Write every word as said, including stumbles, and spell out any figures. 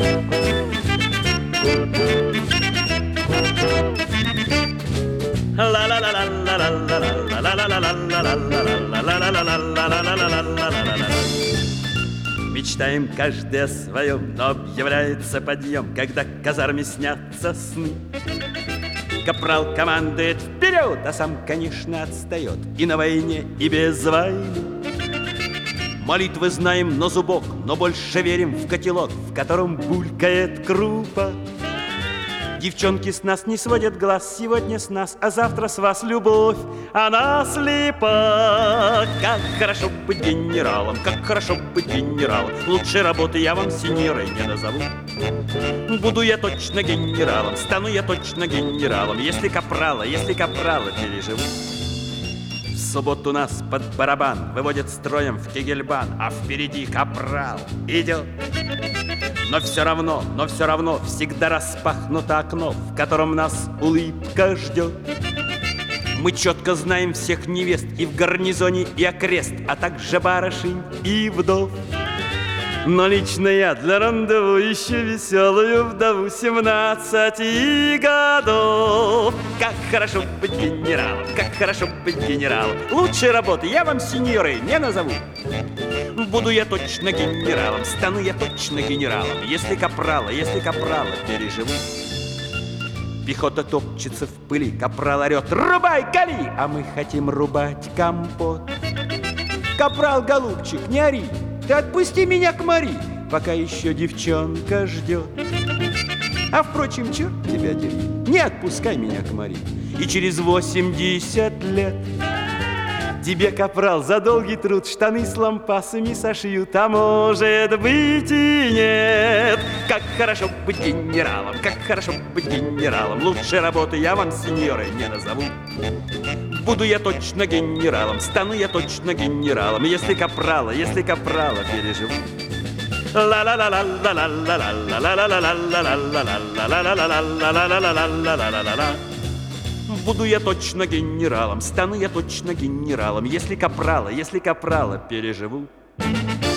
Мечтаем каждый о своем, но объявляется подъем, когда к казарме снятся сны. Капрал командует вперед, а сам, конечно, отстает и на войне, и без войны. Молитвы знаем на зубок, но больше верим в котелок, в котором булькает крупа. Девчонки с нас не сводят глаз, сегодня с нас, а завтра с вас любовь, она слепа. Как хорошо быть генералом, как хорошо быть генералом. Лучшей работы я вам, сеньоры, не назову. Буду я точно генералом, стану я точно генералом, если капрала, если капрала переживу. В субботу нас под барабан выводят строем в Кегельбан, а впереди капрал идет. Но все равно, но все равно всегда распахнуто окно, в котором нас улыбка ждет. Мы четко знаем всех невест и в гарнизоне, и окрест, а также барышень и вдов. Но лично я для рандеву ищу веселую вдову семнадцати годов. Как хорошо быть генералом, как хорошо быть генералом. Лучшей работы я вам, сеньоры, не назову. Буду я точно генералом, стану я точно генералом, если капрала, если капрала переживу. Пехота топчется в пыли, капрал орет: рубай, кали! А мы хотим рубать компот. Капрал, голубчик, не ори, ты отпусти меня к Мари, пока еще девчонка ждет. А впрочем, черт тебя дери, не отпускай меня к Мари. И через восемьдесят лет тебе, капрал, за долгий труд штаны с лампасами сошьют, а может быть и нет. Как хорошо быть генералом, как хорошо быть генералом. Лучшей работы я вам, сеньоры, не назову. Буду я точно генералом, стану я точно генералом, если капрала, если капрала переживу. Буду я точно генералом, стану я точно генералом, если капрала, если капрала переживу.